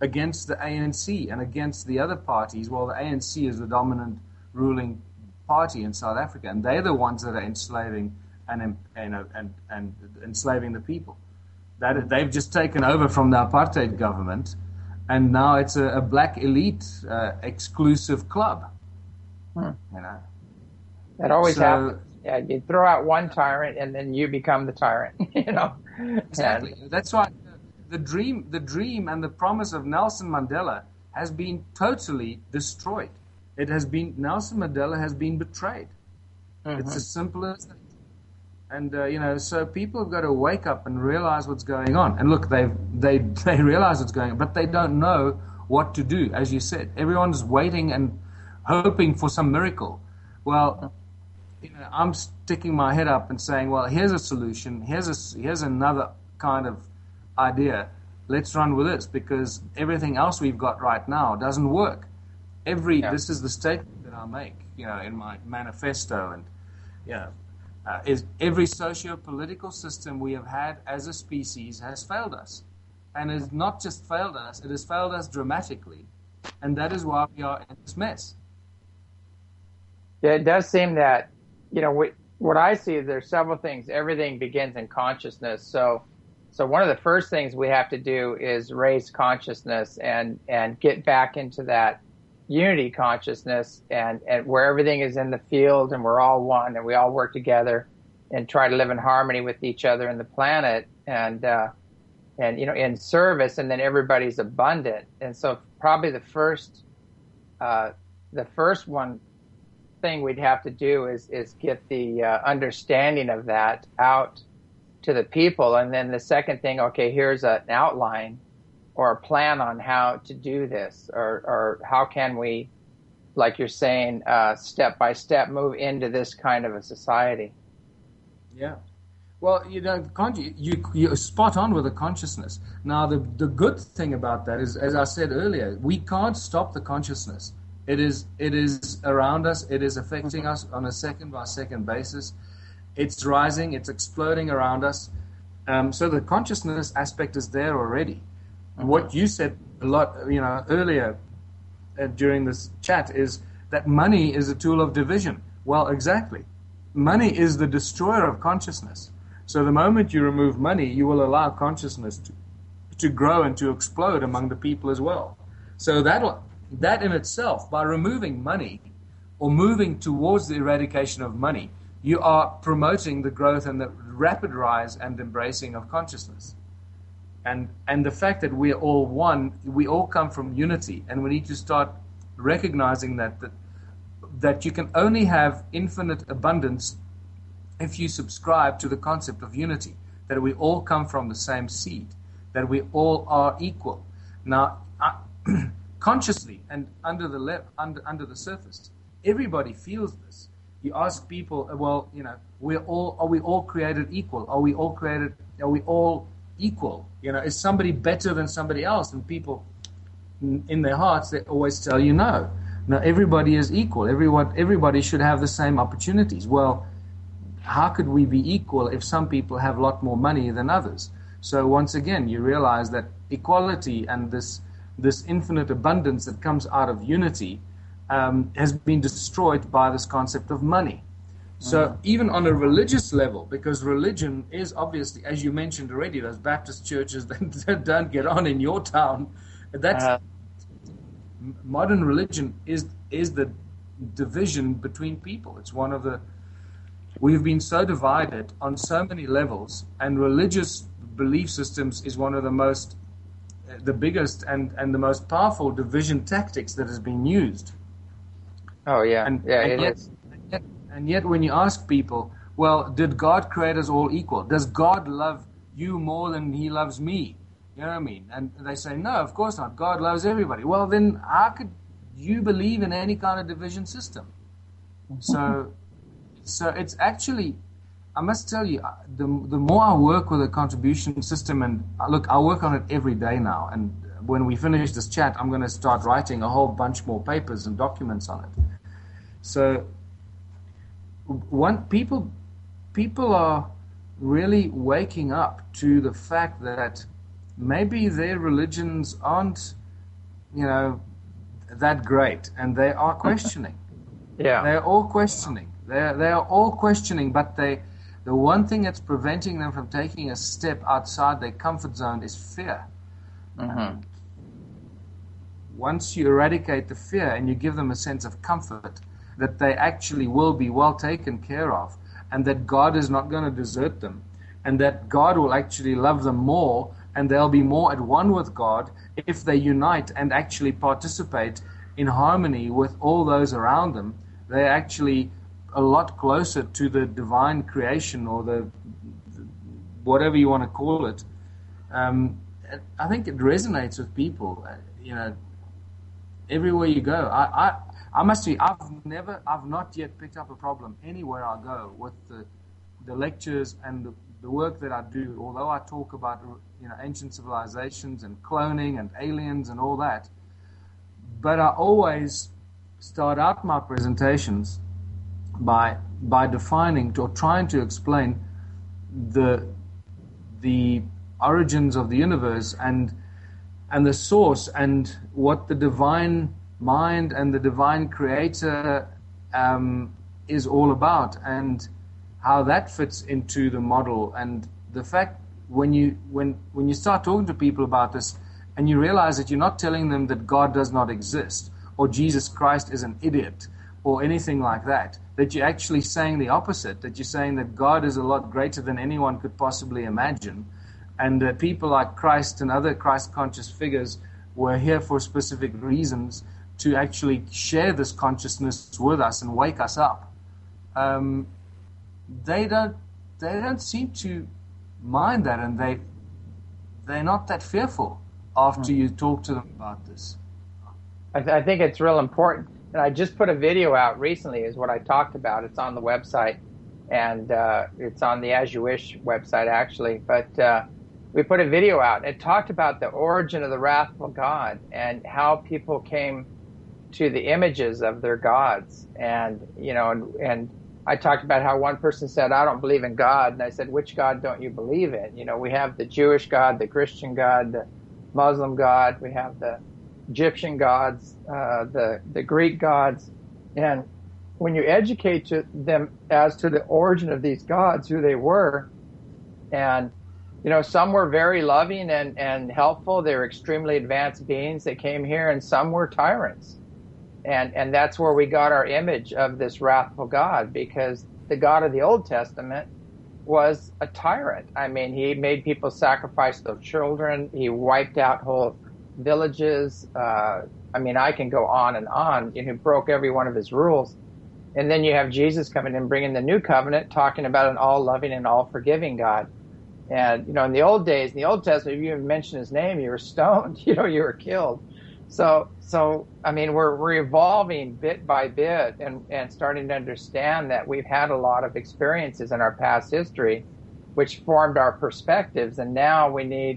against the A N C and against the other parties. Well, the A N C is the dominant ruling party in South Africa, and they're the ones that are enslaving and and and, and enslaving the people. That they've just taken over from the apartheid government, and now it's a, a black elite uh, exclusive club. Hmm. You know, that always so, happens. Yeah, you throw out one tyrant, and then you become the tyrant. You know, exactly. And, That's why the dream, the dream, and the promise of Nelson Mandela has been totally destroyed. It has been Nelson Mandela has been betrayed. Mm-hmm. It's as simple as that. And uh, you know, so people have got to wake up and realize what's going on. And look, they they they realize what's going on, but they don't know what to do. As you said, everyone's waiting and hoping for some miracle. Well, you know, I'm sticking my head up and saying, well, here's a solution. Here's a here's another kind of idea. Let's run with this, because everything else we've got right now doesn't work. Every yeah. This is the statement that I make, you know, in my manifesto, and you know, uh, is every socio-political system we have had as a species has failed us, and has not just failed us; it has failed us dramatically, and that is why we are in this mess. Yeah, it does seem that, you know, we, what I see is there's several things. Everything begins in consciousness, so. So one of the first things we have to do is raise consciousness and, and get back into that unity consciousness, and, and where everything is in the field and we're all one and we all work together and try to live in harmony with each other and the planet, and uh, and you know, in service, and then everybody's abundant. And so probably the first uh, the first one thing we'd have to do is is get the uh, understanding of that out to the people. And then the second thing, okay, here's an outline or a plan on how to do this, or, or how can we, like you're saying, uh, step by step move into this kind of a society. Yeah. Well, you know, you, you're spot on with the consciousness. Now, the, the good thing about that is, as I said earlier, we can't stop the consciousness. It is, it is around us. It is affecting us on a second by second basis. It's rising, it's exploding around us. Um, so the consciousness aspect is there already. Mm-hmm. What you said a lot, you know, earlier uh, during this chat is that money is a tool of division. Well, exactly. Money is the destroyer of consciousness. So the moment you remove money, you will allow consciousness to, to grow and to explode among the people as well. So that that in itself, by removing money or moving towards the eradication of money, you are promoting the growth and the rapid rise and embracing of consciousness. And and the fact that we're all one, we all come from unity, and we need to start recognizing that that, that you can only have infinite abundance if you subscribe to the concept of unity, that we all come from the same seed, that we all are equal. Now, uh, consciously and under the le- under under the surface, everybody feels this. You ask people, well, you know, we're all, are we all created equal? Are we all created, are we all equal? You know, is somebody better than somebody else? And people, in, in their hearts, they always tell you no. No, everybody is equal. Everyone, everybody should have the same opportunities. Well, how could we be equal if some people have a lot more money than others? So once again, you realize that equality and this this infinite abundance that comes out of unity Um, has been destroyed by this concept of money. So mm. even on a religious level, because religion is obviously, as you mentioned already, those Baptist churches that, that don't get on in your town, that's uh. modern religion is is the division between people. It's one of the, we've been so divided on so many levels, and religious belief systems is one of the most, the biggest and, and the most powerful division tactics that has been used. Oh, yeah. And, yeah, and, it yet, is. and, yet, and yet when you ask people, well, did God create us all equal? Does God love you more than he loves me? You know what I mean? And they say, no, of course not. God loves everybody. Well, then how could you believe in any kind of division system? So so it's actually, I must tell you, the, the more I work with a contribution system, and look, I work on it every day now, and when we finish this chat, I'm going to start writing a whole bunch more papers and documents on it. So, one people people are really waking up to the fact that maybe their religions aren't you know, that great, and they are questioning. Yeah, they're all questioning. They they are all questioning, but they, the one thing that's preventing them from taking a step outside their comfort zone is fear. Mm-hmm. Once you eradicate the fear and you give them a sense of comfort that they actually will be well taken care of, and that God is not going to desert them, and that God will actually love them more, and they'll be more at one with God if they unite and actually participate in harmony with all those around them. They're actually a lot closer to the divine creation, or the, the whatever you want to call it. Um, I think it resonates with people. You know, everywhere you go. I, I, I must say, I've never, I've not yet picked up a problem anywhere I go with the, the lectures and the, the work that I do. Although I talk about, you know, ancient civilizations and cloning and aliens and all that, but I always start out my presentations by by defining or trying to explain the the origins of the universe and and the source and what the divine mind and the divine creator um, is all about, and how that fits into the model. And the fact when you when when you start talking to people about this, and you realize that you're not telling them that God does not exist, or Jesus Christ is an idiot, or anything like that, that you're actually saying the opposite, that you're saying that God is a lot greater than anyone could possibly imagine, and that people like Christ and other Christ-conscious figures were here for specific reasons to actually share this consciousness with us and wake us up. Um, they don't they don't seem to mind that, and they they're not that fearful after you talk to them about this. I, th- I think it's real important. And I just put a video out recently, is what I talked about. It's on the website, and uh, it's on the As You Wish website, actually. But uh, we put a video out. It talked about the origin of the wrathful God and how people came to the images of their gods. And, you know, and, and I talked about how one person said, I don't believe in God. And I said, which God don't you believe in? You know, we have the Jewish God, the Christian God, the Muslim God, we have the Egyptian gods, uh, the, the Greek gods. And when you educate to them as to the origin of these gods, who they were, and, you know, some were very loving and, and helpful. They were extremely advanced beings that came here, and some were tyrants. And, and that's where we got our image of this wrathful God, because the God of the Old Testament was a tyrant. I mean, he made people sacrifice their children. He wiped out whole villages. Uh, I mean, I can go on and on. He broke every one of his rules. And then you have Jesus coming in, bringing the new covenant, talking about an all-loving and all-forgiving God. And, you know, in the old days, in the Old Testament, if you even mentioned his name, you were stoned, you know, you were killed. So, so I mean, we're, we're evolving bit by bit and, and starting to understand that we've had a lot of experiences in our past history which formed our perspectives. And now we need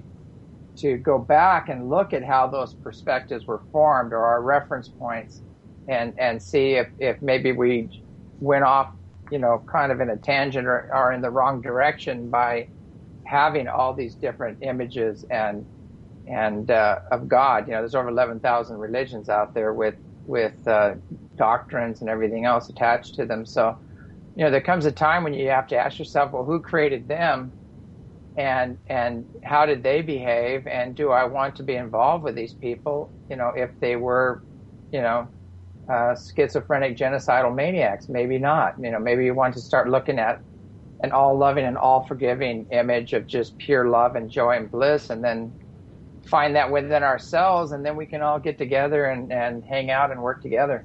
to go back and look at how those perspectives were formed, or our reference points, and, and see if, if maybe we went off, you know, kind of in a tangent or, or in the wrong direction by having all these different images and and uh, of God. You know, there's over eleven thousand religions out there with with uh, doctrines and everything else attached to them. So, you know, there comes a time when you have to ask yourself, well, who created them, and and how did they behave, and do I want to be involved with these people? You know, if they were, you know, uh, schizophrenic, genocidal maniacs, maybe not. You know, maybe you want to start looking at an all-loving and all-forgiving image of just pure love and joy and bliss, and then find that within ourselves, and then we can all get together and, and hang out and work together.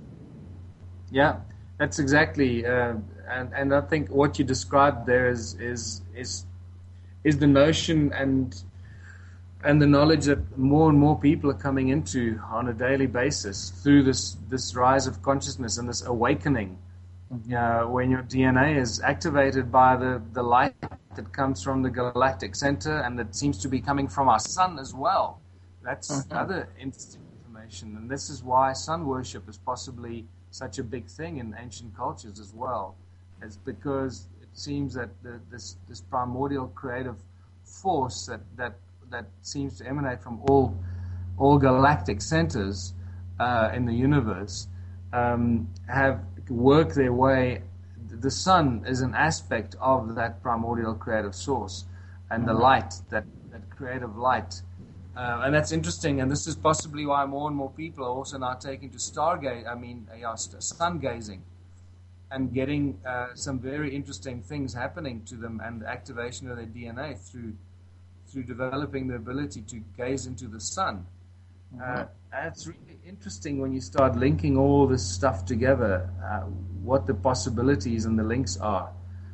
Yeah, that's exactly, uh, and and I think what you described there is is is is the notion and and the knowledge that more and more people are coming into on a daily basis through this this rise of consciousness and this awakening. Uh, when your D N A is activated by the, the light that comes from the galactic center, and that seems to be coming from our sun as well. That's mm-hmm. other interesting information. And this is why sun worship is possibly such a big thing in ancient cultures as well. It's because it seems that the, this this primordial creative force that, that, that seems to emanate from all all galactic centers uh, in the universe um, have worked their way. The sun is an aspect of that primordial creative source, and the light, that, that creative light. Uh, and that's interesting, and this is possibly why more and more people are also now taking to stargaze, I mean, uh, yeah, sun gazing, and getting uh, some very interesting things happening to them, and activation of their D N A through through developing the ability to gaze into the sun. Mm-hmm. Uh, it's really interesting when you start linking all this stuff together, uh, what the possibilities and the links are.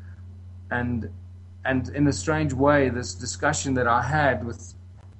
And and in a strange way, this discussion that I had with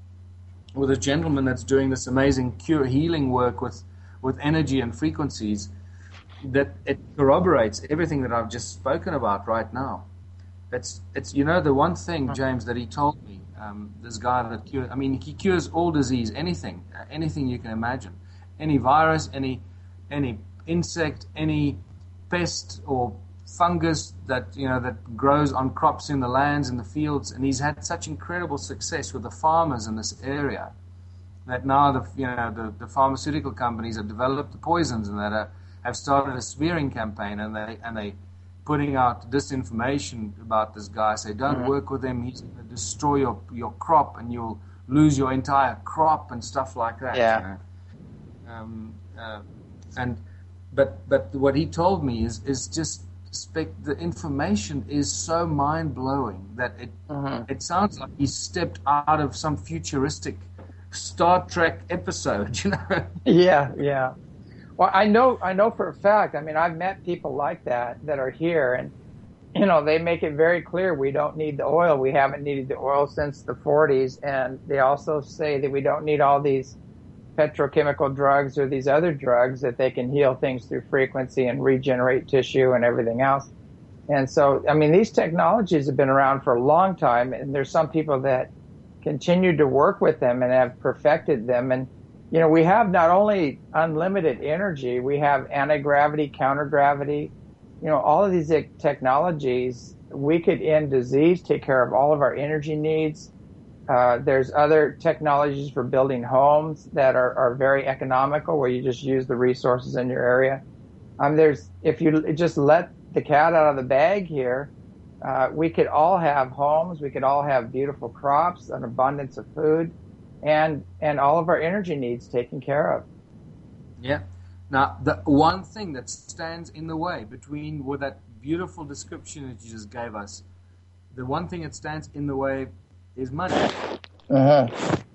with a gentleman that's doing this amazing cure healing work with, with energy and frequencies, that it corroborates everything that I've just spoken about right now. It's, it's you know, the one thing, James, that he told me, um, this guy that cures, I mean, he cures all disease, anything, uh, anything you can imagine. Any virus, any any insect, any pest or fungus that, you know, that grows on crops in the lands, in the fields, and he's had such incredible success with the farmers in this area that now the, you know, the, the pharmaceutical companies have developed the poisons and that are, have started a smearing campaign, and they and they putting out disinformation about this guy. Say, don't mm-hmm. work with him. He's going to destroy your your crop, and you'll lose your entire crop and stuff like that. Yeah. You know? Um. Uh, and but but what he told me is is just spec- the information is so mind blowing that it mm-hmm. it sounds like he stepped out of some futuristic Star Trek episode. You know. Yeah. Yeah. Well, I know, I know for a fact, I mean, I've met people like that that are here, and, you know, they make it very clear we don't need the oil. We haven't needed the oil since the forties, and they also say that we don't need all these petrochemical drugs or these other drugs, that they can heal things through frequency and regenerate tissue and everything else. And so, I mean, these technologies have been around for a long time, and there's some people that continue to work with them and have perfected them. And you know, we have not only unlimited energy, we have anti-gravity, counter-gravity, you know, all of these technologies. We could end disease, take care of all of our energy needs. Uh, there's other technologies for building homes that are, are very economical, where you just use the resources in your area. Um, there's, if you just let the cat out of the bag here, uh, we could all have homes, we could all have beautiful crops, an abundance of food, and and all of our energy needs taken care of. Yeah. Now, the one thing that stands in the way between with that beautiful description that you just gave us, the one thing that stands in the way is money. Uh-huh.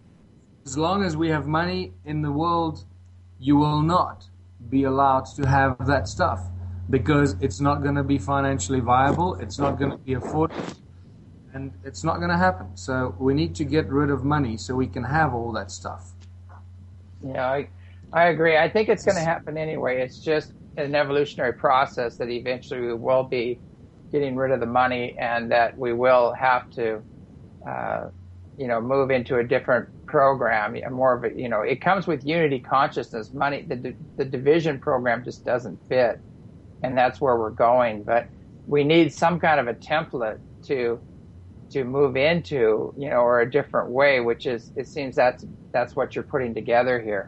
As long as we have money in the world, you will not be allowed to have that stuff, because it's not going to be financially viable, it's not going to be affordable, and it's not going to happen. So we need to get rid of money so we can have all that stuff. Yeah, I, I agree. I think it's going to happen anyway. It's just an evolutionary process that eventually we will be getting rid of the money, and that we will have to, uh, you know, move into a different program. More of a, you know, it comes with unity consciousness. Money, the the division program just doesn't fit, and that's where we're going. But we need some kind of a template to. to move into, you know, or a different way, which is, it seems that's, that's what you're putting together here.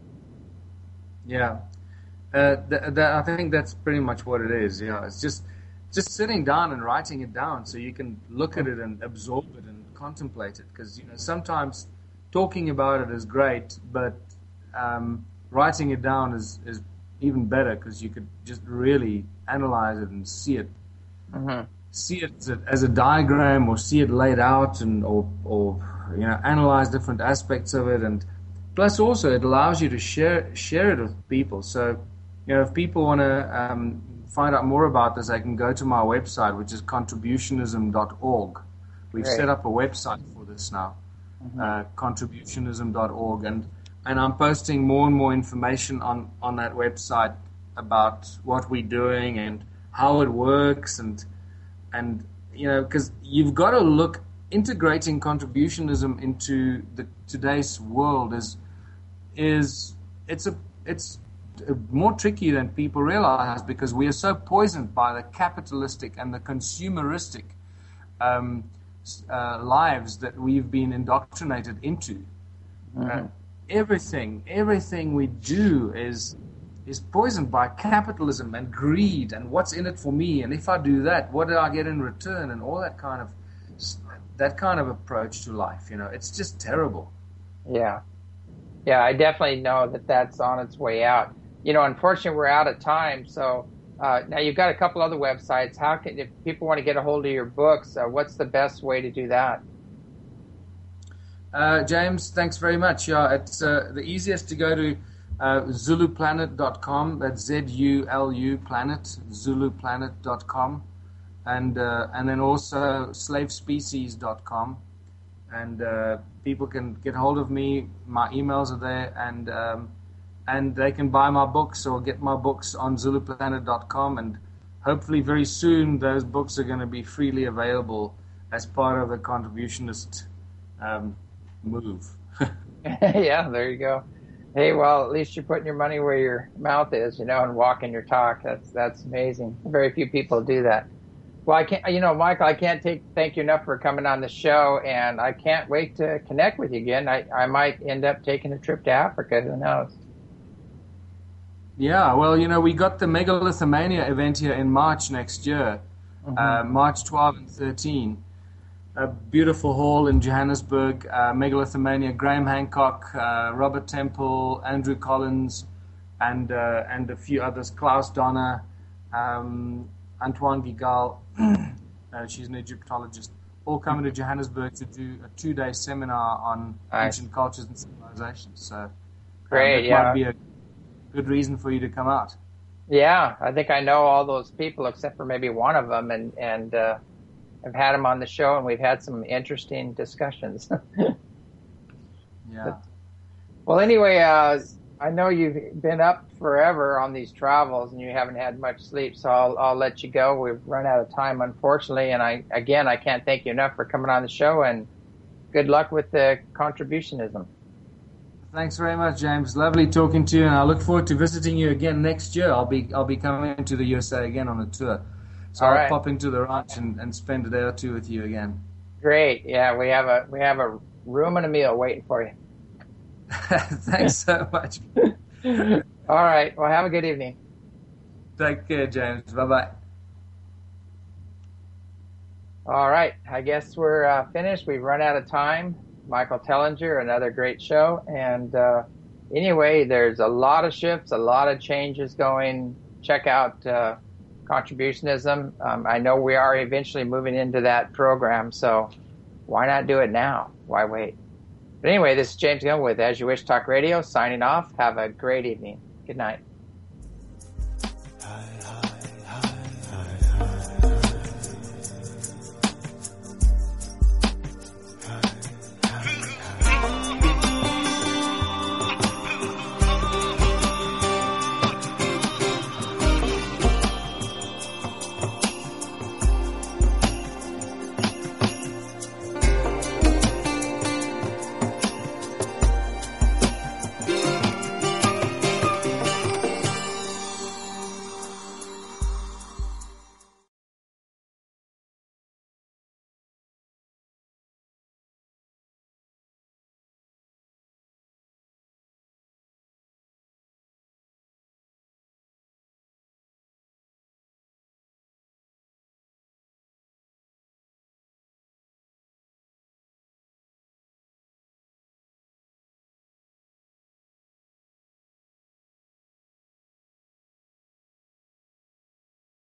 Yeah. Uh, th- th- I think that's pretty much what it is. Yeah. It's just, just sitting down and writing it down so you can look at it and absorb it and contemplate it. Because, you know, sometimes talking about it is great, but um, writing it down is, is even better, because you could just really analyze it and see it. Mm-hmm. See it as a, as a diagram, or see it laid out, and or or you know, analyze different aspects of it. And plus also it allows you to share share it with people. So, you know, if people want to um, find out more about this, they can go to my website, which is contributionism dot org. We've Great. set up a website for this now, mm-hmm. uh, contributionism dot org, and and I'm posting more and more information on on that website about what we're doing and how it works. And And, you know, because you've got to look, integrating contributionism into the today's world is, is it's a it's more tricky than people realize, because we are so poisoned by the capitalistic and the consumeristic um, uh, lives that we've been indoctrinated into. Mm-hmm. Uh, everything, everything we do is is poisoned by capitalism and greed and what's in it for me, and if I do that, what do I get in return, and all that kind of that kind of approach to life. You know, it's just terrible. Yeah, yeah, I definitely know that that's on its way out. You know, unfortunately, we're out of time. So uh, now you've got a couple other websites. How can, if people want to get a hold of your books, uh, what's the best way to do that? Uh, James, thanks very much. Yeah, it's uh, the easiest to go to uh, zulu planet dot com. That's Z U L U planet, zulu planet dot com. And uh, and then also slave species dot com. And uh, people can get hold of me. My emails are there, and um, and they can buy my books or get my books on zulu planet dot com. And hopefully very soon those books are going to be freely available as part of the contributionist um, move. Yeah, there you go. Hey, well, at least you're putting your money where your mouth is, you know, and walking your talk. That's that's amazing. Very few people do that. Well, I can't, you know, Michael, I can't take, thank you enough for coming on the show, and I can't wait to connect with you again. I, I might end up taking a trip to Africa. Who knows? Yeah, well, you know, we got the Megalithomania event here in March next year, mm-hmm. uh, March twelfth and thirteenth. A beautiful hall in Johannesburg, uh, Megalithomania, Graham Hancock, uh, Robert Temple, Andrew Collins, and uh, and a few others, Klaus Donner, um, Antoine Gigal, uh, she's an Egyptologist, all coming to Johannesburg to do a two-day seminar on nice. ancient cultures and civilizations. So great, um, it yeah. might be a good reason for you to come out. Yeah, I think I know all those people except for maybe one of them, and, and uh, I've had them on the show, and we've had some interesting discussions. Yeah. But, well, anyway, uh, I know you've been up forever on these travels and you haven't had much sleep, so I'll, I'll let you go. We've run out of time, unfortunately, and I again, I can't thank you enough for coming on the show, and good luck with the contributionism. Thanks very much, James. Lovely talking to you, and I look forward to visiting you again next year. I'll be I'll be coming to the U S A again on a tour, so All I'll right. pop into the ranch and, and spend a day or two with you again. Great, yeah, we have a we have a room and a meal waiting for you. Thanks so much. All right. Well, have a good evening. Take care, James. Bye-bye. All right. I guess we're uh, finished. We've run out of time. Michael Tellinger, another great show. And uh, anyway, there's a lot of shifts, a lot of changes going. Check out uh, Contributionism. Um, I know we are eventually moving into that program, so why not do it now? Why wait? But anyway, this is James Gunn with As You Wish Talk Radio, signing off. Have a great evening. Good night.